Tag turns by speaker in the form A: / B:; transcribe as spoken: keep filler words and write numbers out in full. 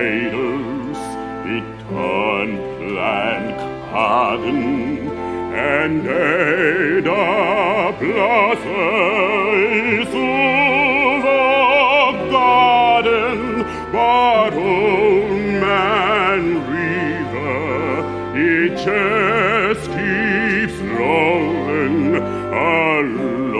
A: Mädels, die Turnplan Kragen, and Ada blossoms through the garden, but old man River, he just keeps rolling along.